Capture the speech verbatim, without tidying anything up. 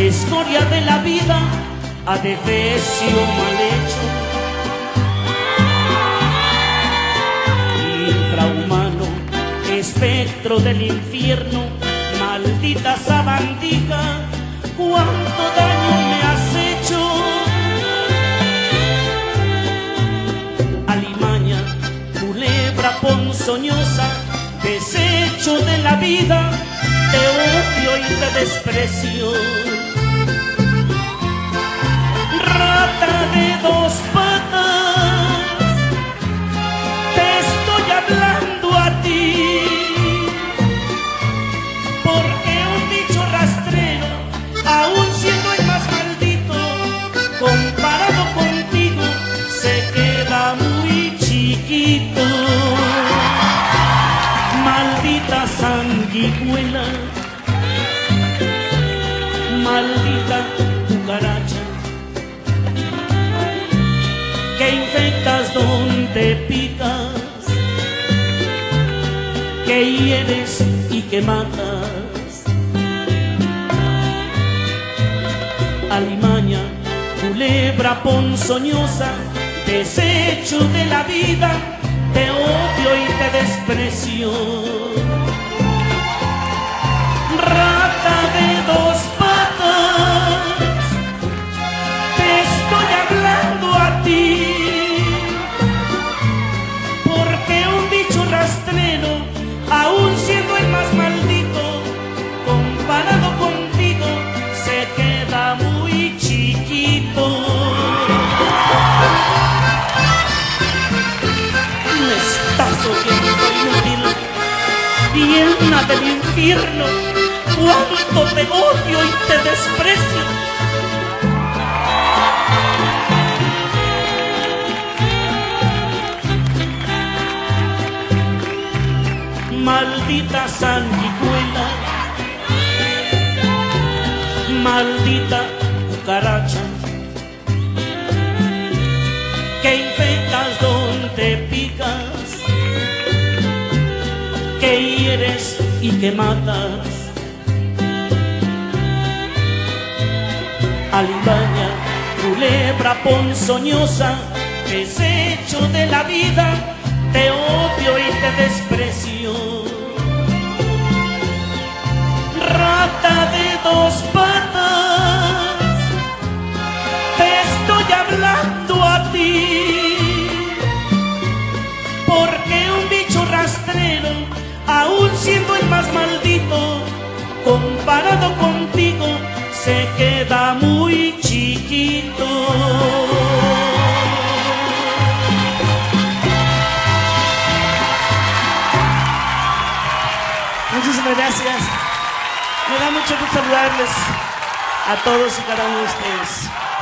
escoria de la vida, adefesio mal hecho, infrahumano, espectro del infierno, maldita sabandija, cuánto daño me has hecho. Alimaña, culebra ponzoñosa, desecho de la vida, te odio y te desprecio. Rata de dos patas, te estoy hablando a ti, porque un bicho rastrero, aún siendo el más maldito, comparado contigo, se queda muy chiquito. Maldita sanguijuela, maldita cucaracha, que infectas donde picas, que hieres y que matas. Alimaña, culebra ponzoñosa, desecho de la vida, te odio y te desprecio. Rata de dos patas, te estoy hablando a ti, porque un bicho rastrero, aún siendo el más maldito, comparado contigo, se queda muy chiquito. Me estás oyendo, inútil, viena del infierno, cuánto te odio y te desprecio. Maldita sanguijuela, maldita cucaracha, que infectas donde picas, que hieres y que matas. Alimaña, culebra ponzoñosa, desecho de la vida, te odio y te desprecio. Rata de dos patas, te estoy hablando a ti, porque un bicho rastrero, aún siendo el más maldito, comparado contigo, se queda muy chiquito. Muchísimas gracias. Me da mucho gusto saludarles a todos y cada uno de ustedes.